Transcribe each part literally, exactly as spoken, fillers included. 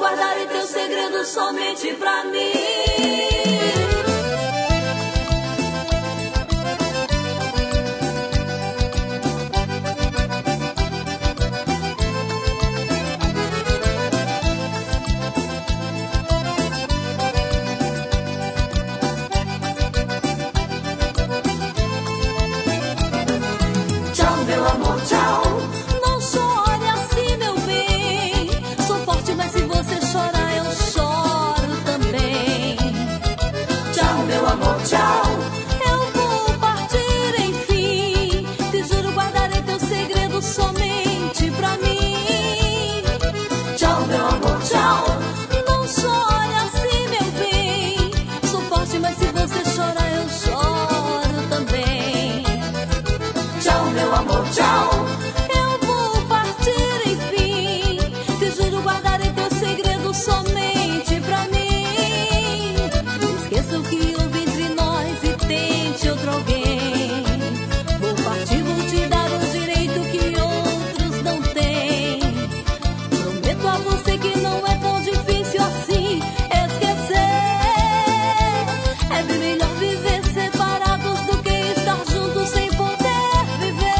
guardarei teu segredo somente pra mim. Meu amor, tchau. Não chore assim, meu bem. Sou forte, mas se você chorar, eu choro também. Tchau, meu amor, tchau. Eu vou partir, enfim. Te juro, guardarei teu segredo somente pra mim. Tchau, meu amor, tchau. Não chore assim, meu bem. Sou forte, mas se você chorar, eu choro também. Tchau, meu amor, tchau. Eu vou partir, enfim. Te juro, guardarei teu segredo somente pra mim. Esqueça o que houve entre nós e tente outro alguém. Vou partir, vou te dar um direito que outros não têm. Prometo a você que não é tão difícil assim esquecer. É bem melhor viver separados do que estar juntos sem poder viver.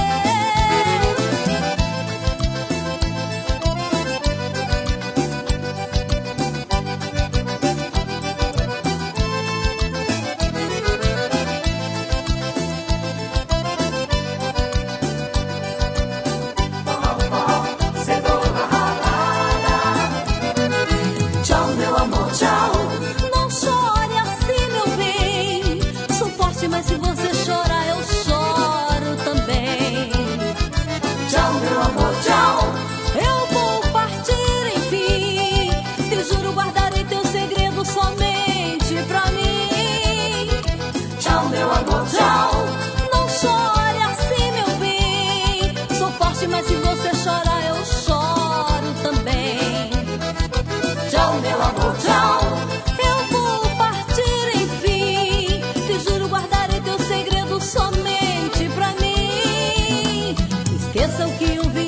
Cebola ralada. Tchau, meu amor, tchau. Não chore assim, meu bem. Sou forte, mas se você chorar, eu choro também. Tchau, meu amor, tchau. Eu vou partir, enfim. Te juro, guardarei teu segredo somente pra mim. Tchau, meu amor, tchau. Não chore assim, meu bem. Sou forte, mas se você chorar, eu choro também. Tchau, meu amor, tchau. Eu vou partir, enfim. Te juro, guardarei teu segredo somente pra mim. Esqueça o que eu vi